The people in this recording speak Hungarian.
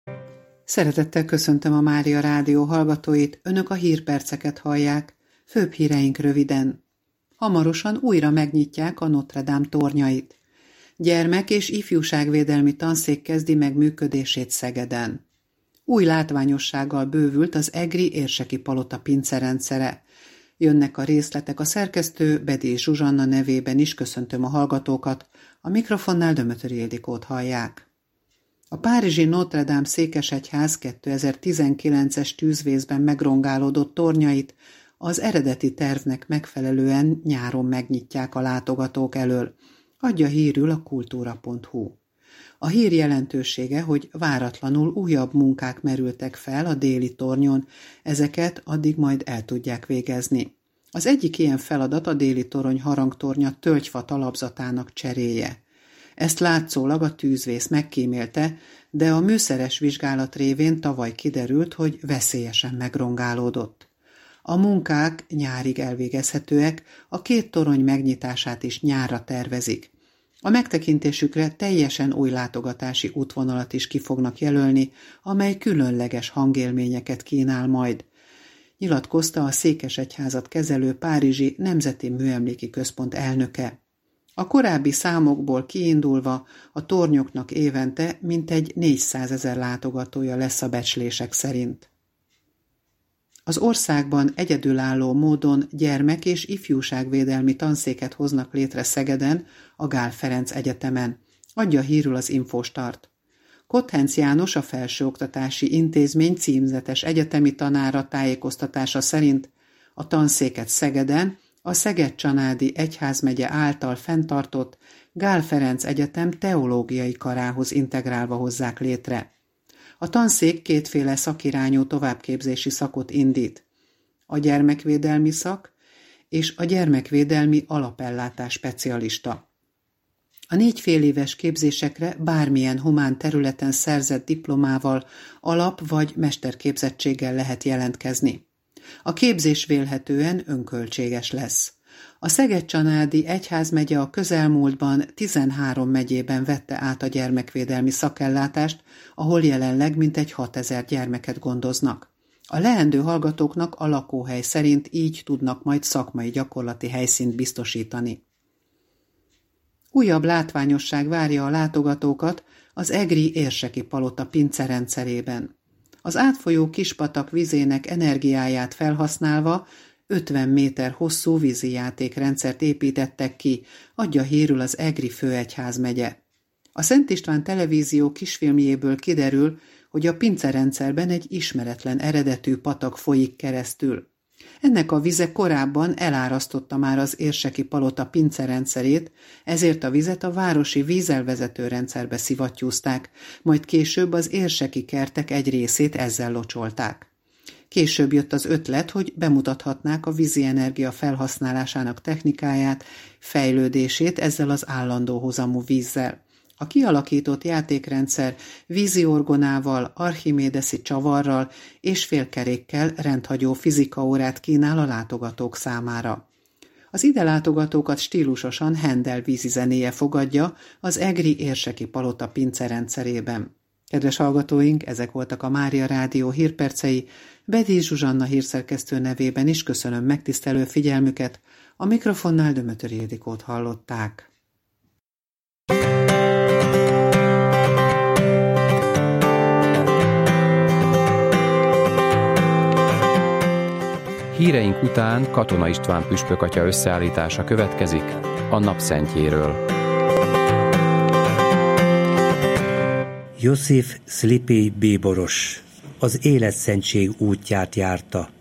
Szeretettel köszöntöm a Mária Rádió hallgatóit, önök a hírperceket hallják, főbb híreink röviden. Hamarosan újra megnyitják a Notre Dame tornyait. Gyermek- és ifjúságvédelmi tanszék kezdi meg működését Szegeden. Új látványossággal bővült az egri érseki palota pincerendszere. Jönnek a részletek, a szerkesztő Bedély Zsuzsanna nevében is köszöntöm a hallgatókat, a mikrofonnál Dömötöri Ildikót hallják. A párizsi Notre Dame székesegyház 2019-es tűzvészben megrongálódott tornyait az eredeti tervnek megfelelően nyáron megnyitják a látogatók elől, adja hírül a kultúra.hu. A hír jelentősége, hogy váratlanul újabb munkák merültek fel a déli tornyon, ezeket addig majd el tudják végezni. Az egyik ilyen feladat a déli torony harangtornya tölgyfa talapzatának cseréje. Ezt látszólag a tűzvész megkímélte, de a műszeres vizsgálat révén tavaly kiderült, hogy veszélyesen megrongálódott. A munkák nyárig elvégezhetőek, a két torony megnyitását is nyárra tervezik. A megtekintésükre teljesen új látogatási útvonalat is ki fognak jelölni, amely különleges hangélményeket kínál majd, nyilatkozta a székesegyházat kezelő párizsi Nemzeti Műemléki Központ elnöke. A korábbi számokból kiindulva a tornyoknak évente mintegy 400 000 látogatója lesz a becslések szerint. Az országban egyedülálló módon gyermek- és ifjúságvédelmi tanszéket hoznak létre Szegeden, a Gál Ferenc Egyetemen, adja hírül az Infostart. Kotthence János, a Felsőoktatási Intézmény címzetes egyetemi tanára tájékoztatása szerint a tanszéket Szegeden a Szeged-Csanádi Egyházmegye által fenntartott Gál Ferenc Egyetem teológiai karához integrálva hozzák létre. A tanszék kétféle szakirányú továbbképzési szakot indít. A gyermekvédelmi szak és a gyermekvédelmi alapellátás specialista. A 4 féléves képzésekre bármilyen humán területen szerzett diplomával, alap- vagy mesterképzettséggel lehet jelentkezni. A képzés vélhetően önköltséges lesz. A Szeged-Csanádi Egyházmegye a közelmúltban 13 megyében vette át a gyermekvédelmi szakellátást, ahol jelenleg mintegy 6000 gyermeket gondoznak. A leendő hallgatóknak a lakóhely szerint így tudnak majd szakmai gyakorlati helyszínt biztosítani. Újabb látványosság várja a látogatókat az egri érseki palota pincerendszerében. Az átfolyó Kispatak vizének energiáját felhasználva 50 méter hosszú vízijátékrendszert építettek ki, adja hírül az egri főegyházmegye. A Szent István televízió kisfilmjéből kiderül, hogy a pincerendszerben egy ismeretlen eredetű patak folyik keresztül. Ennek a vize korábban elárasztotta már az érseki palota pincerendszerét, ezért a vizet a városi vízelvezető rendszerbe szivattyúzták, majd később az érseki kertek egy részét ezzel locsolták. Később jött az ötlet, hogy bemutathatnák a vízi energia felhasználásának technikáját, fejlődését ezzel az állandó hozamú vízzel. A kialakított játékrendszer víziorgonával, archimédeszi csavarral és félkerékkel rendhagyó fizikaórát kínál a látogatók számára. Az ide látogatókat stílusosan Handel vízizenéje fogadja az egri érseki palota pincerendszerében. Kedves hallgatóink, ezek voltak a Mária Rádió hírpercei, Bedély Zsuzsanna hírszerkesztő nevében is köszönöm megtisztelő figyelmüket, a mikrofonnál Dömötöri Ildikót hallották. Híreink után Katona István püspökatya összeállítása következik a napszentjéről. Josif Szlipély bíboros az életszentség útját járta.